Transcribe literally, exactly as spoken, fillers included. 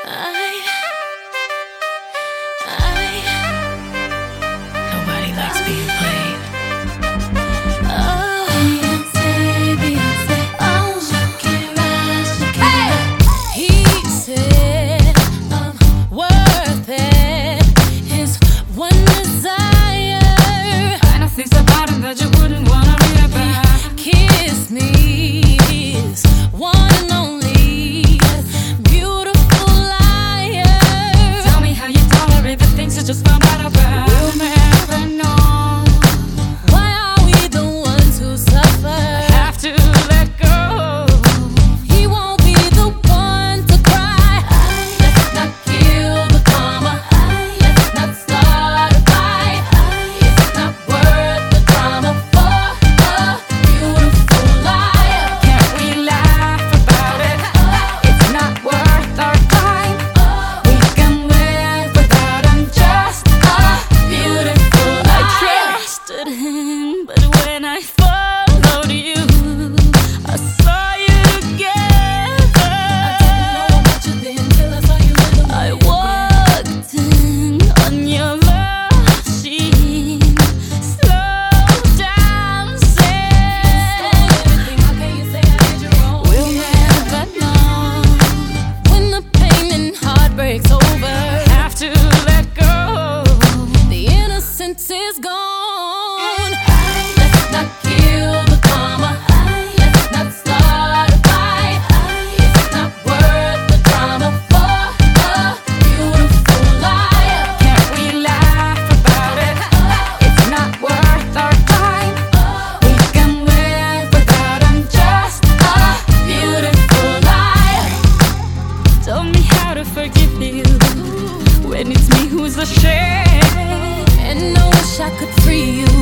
I, I, nobody likes being played. Oh, Beyonce, Beyonce, oh, Shakira, Shakira. He said I'm worth it. His one desire. I know things about him that you wouldn't wanna read about. Kiss me, his one and only. Just found out about. We'll never know. Why are we the ones who suffer? I have to let go. He won't be the one to cry. Let's not kill the karma. Let's not start a fight. It's not worth the drama for a beautiful life. Can't we laugh about it? It's not worth our time. We can live without him. Him, but when I followed you, I saw you together. I didn't know about you then till I saw you in the I walked in on your machine, slow dancing. How can you say I did you wrong? We'll never know. When the pain and heartbreak's over, I have to let go. The innocence is gone. Let's not kill the karma. Let's not start a fight. It's not worth the drama for a beautiful life. Can't we laugh about it? It's not worth our time. We can live without him. Just a beautiful life. Tell me how to forgive you when it's me who's ashamed. And I wish I could free you.